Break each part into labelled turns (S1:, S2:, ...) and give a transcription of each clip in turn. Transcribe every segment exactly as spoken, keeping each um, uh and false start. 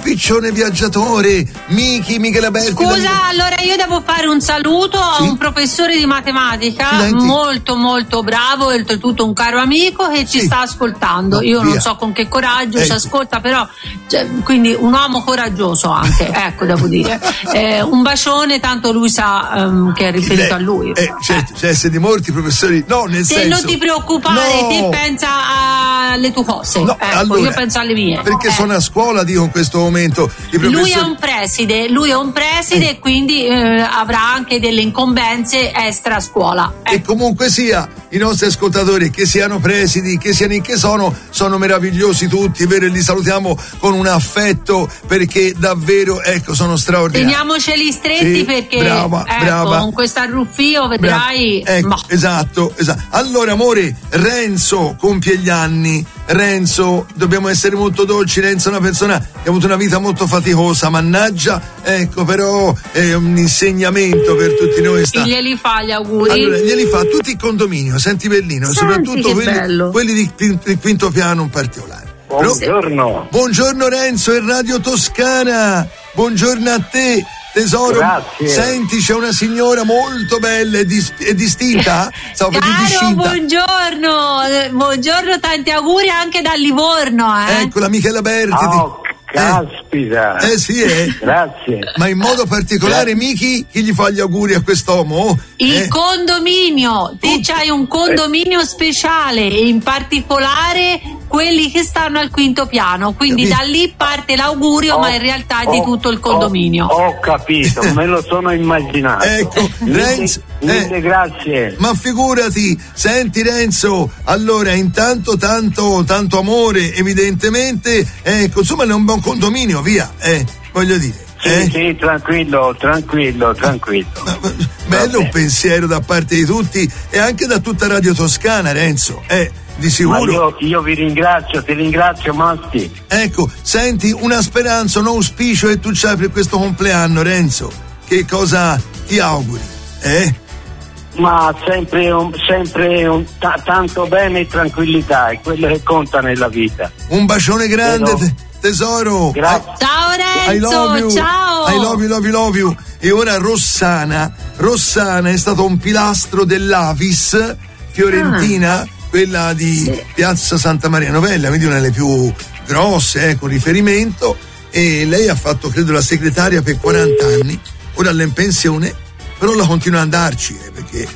S1: piccione viaggiatore, Miki Michele Berti.
S2: Scusa,
S1: dal...
S2: allora io devo fare un saluto sì? a un professore di matematica
S1: Silenti.
S2: molto molto bravo, oltretutto un caro amico che ci sì. sta ascoltando. No, io via. non so con che coraggio ecco. ci ascolta, però cioè, quindi un uomo coraggioso anche, ecco, devo dire. Eh, un bacione, tanto lui sa um, che è riferito Lei, a lui.
S1: Eh, certo, c'è essere di molti professori, no, nel
S2: te
S1: senso.
S2: Non ti preoccupare,
S1: no.
S2: te pensa alle tue cose.
S1: No,
S2: ecco,
S1: allora,
S2: io penso alle mie.
S1: Perché
S2: eh.
S1: sono a scuola, dico, in questo momento. I professori...
S2: Lui è un preside, lui è un preside e quindi eh, avrà anche delle incombenze extra scuola.
S1: Eh. E comunque sia, i nostri ascoltatori, che siano presidi, che siano in che sono, sono meravigliosi tutti, vero? E li salutiamo con un affetto perché davvero, ecco, sono straordinari.
S2: Teniamoceli stretti sì, perché
S1: brava,
S2: ecco,
S1: brava.
S2: con questo arruffio vedrai.
S1: Ecco,
S2: ma.
S1: esatto, esatto. Allora, amore, Renzo compie gli anni. Renzo, dobbiamo essere molto dolci. Renzo è una persona che ha avuto una vita molto faticosa, mannaggia, ecco, però è un insegnamento per tutti noi. Sta.
S2: Glieli fa gli auguri.
S1: Allora, glieli fa tutti i condominio, senti Bellino,
S2: senti
S1: soprattutto quelli,
S2: bello.
S1: quelli di, di, di quinto piano in particolare.
S3: Buongiorno.
S1: Buongiorno Renzo, è Radio Toscana. Buongiorno a te. Tesoro,
S3: grazie.
S1: Senti, c'è una signora molto bella e, dis- e distinta. Stavo per dire distinta.
S2: Buongiorno, buongiorno, tanti auguri anche da Livorno. Eh?
S1: Ecco la Michela Berti.
S3: Oh, caspita.
S1: Eh, eh sì, eh.
S3: Grazie.
S1: Ma in modo particolare,
S3: grazie.
S1: Miki, chi gli fa gli auguri a quest'uomo?
S2: Il
S1: eh?
S2: condominio, te
S1: uh.
S2: c'hai un condominio speciale e in particolare quelli che stanno al quinto piano, quindi capito. Da lì parte l'augurio, oh, ma in realtà è
S3: oh,
S2: di tutto il condominio.
S3: Ho, ho capito, me lo sono immaginato.
S1: Ecco, Renzo,
S3: mille, mille
S1: eh,
S3: grazie.
S1: Ma figurati, senti Renzo, allora intanto tanto tanto amore, evidentemente, ecco, insomma è un buon condominio, via, eh, voglio dire.
S3: Sì,
S1: eh?
S3: sì, tranquillo, tranquillo, tranquillo.
S1: Bello un pensiero da parte di tutti e anche da tutta Radio Toscana, Renzo, eh. Di sicuro.
S3: Ma io, io vi ringrazio, ti ringrazio Masti.
S1: Ecco, senti, una speranza, un auspicio che tu c'hai per questo compleanno, Renzo. Che cosa ti auguri? Eh?
S3: Ma sempre, un, sempre un, t- tanto bene e tranquillità, è quello che conta nella vita.
S1: Un bacione grande, te- tesoro.
S3: Grazie.
S2: Ciao Renzo,
S1: I love you.
S2: ciao.
S1: I love you, love you, love you. E ora Rossana. Rossana è stato un pilastro dell'Avis fiorentina. Ah. Quella di sì. Piazza Santa Maria Novella, quindi una delle più grosse, eh, con riferimento, e lei ha fatto credo la segretaria per quaranta anni, ora è in pensione, però la continua ad andarci eh, perché eh,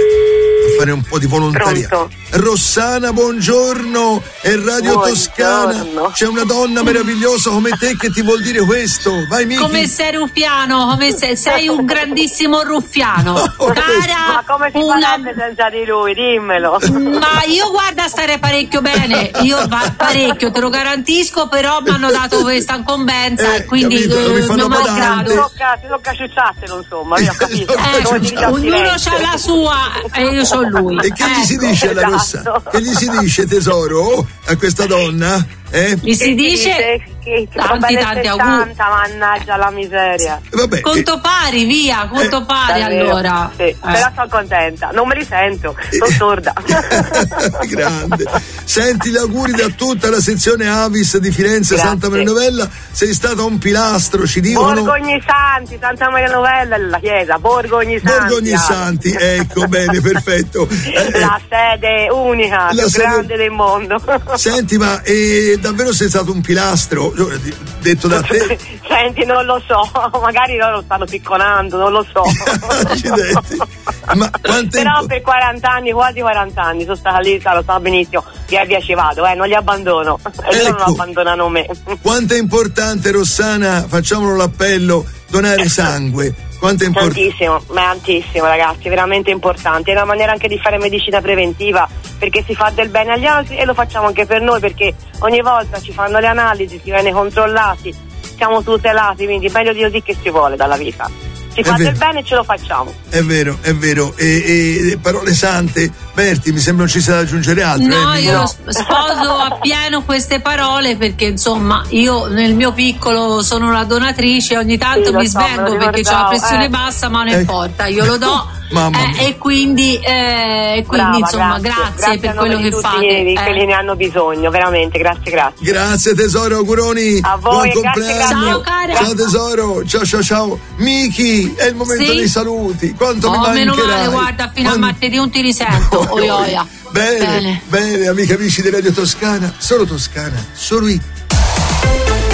S1: a fare un po' di volontariato. Rossana, buongiorno, è Radio buongiorno. Toscana, c'è una donna meravigliosa come te che ti vuol dire questo, vai Miki.
S2: Come sei ruffiano, come sei, sei un grandissimo ruffiano.
S4: No,
S2: cara,
S4: ma come si
S2: una...
S4: farebbe senza di lui, dimmelo.
S2: Ma io guarda stare parecchio bene, io parecchio, te lo garantisco, però mi hanno dato questa incombenza, eh, quindi
S1: capito,
S2: eh, non malgrado.
S4: Ti tocca, ti tocca cicciarselo, insomma, io ho capito.
S2: Eh, ognuno ha la sua e io sono lui.
S1: E che
S2: ecco.
S1: gli si dice alla Rossana? Che gli si dice, tesoro, a questa donna? Eh?
S2: Gli si dice
S4: che, che
S2: tanti tanti auguri.
S4: Mannaggia la miseria.
S1: Vabbè,
S2: conto
S1: eh,
S2: pari, via, conto
S1: eh,
S2: pari allora.
S4: Sì,
S2: eh.
S4: Però sono contenta, non me li sento, sono
S1: eh,
S4: sorda.
S1: Grande. Senti gli auguri da tutta la sezione Avis di Firenze. Grazie. Santa Maria Novella, sei stata un pilastro, ci dicono.
S4: Borgogni Santi, Santa Maria Novella, la chiesa, Borgogni Santi.
S1: Borgogni Santi, ecco, bene, perfetto. Eh,
S4: la sede unica, la più sede... grande del mondo.
S1: Senti, ma eh, davvero sei stato un pilastro, detto da te?
S4: Senti, non lo so, magari loro lo stanno picconando, non lo so.
S1: Ma quanto
S4: però
S1: impo-
S4: per quaranta anni, quasi quaranta anni, sono stata lì, lo so benissimo, via via ci vado, eh, non li abbandono, e ecco. Loro non abbandonano me.
S1: Quanto è importante, Rossana, facciamolo l'appello, donare sangue. Quanto è importante?
S4: Tantissimo, ma tantissimo ragazzi, veramente importante, è una maniera anche di fare medicina preventiva, perché si fa del bene agli altri e lo facciamo anche per noi, perché ogni volta ci fanno le analisi, si viene controllati, siamo tutelati, quindi meglio di così che ci vuole dalla vita. Ci fa del bene e ce lo facciamo.
S1: È vero, è vero, e, e parole sante, Berti, mi sembra non ci sia da aggiungere altro.
S2: No,
S1: eh,
S2: io
S1: no.
S2: sposo appieno queste parole perché insomma io nel mio piccolo sono una donatrice, ogni tanto
S4: sì,
S2: mi
S4: so,
S2: svengo perché ho la pressione
S4: eh.
S2: bassa, ma non
S1: Eh.
S2: importa, io lo do. Eh, e quindi, eh, e quindi
S4: Brava,
S2: insomma grazie,
S4: grazie, grazie
S2: per
S4: a
S2: quello
S4: nome
S2: che
S4: di tutti
S2: fate.
S4: quelli
S2: eh.
S4: che ne hanno bisogno, veramente, grazie, grazie.
S1: Grazie tesoro, auguroni.
S4: A voi,
S1: buon
S4: grazie,
S1: compleanno.
S2: Ciao, cara.
S1: Ciao tesoro, ciao ciao ciao. Miki, è il momento
S2: Sì?
S1: dei saluti. Quanto
S2: Oh,
S1: mi mancherai?
S2: meno male, guarda, fino
S1: Quando-
S2: a martedì non ti risento.
S1: Oh,
S2: Oh, ioia.
S1: Bene,
S2: Bene.
S1: bene, amiche e amici di Radio Toscana, solo Toscana, solo i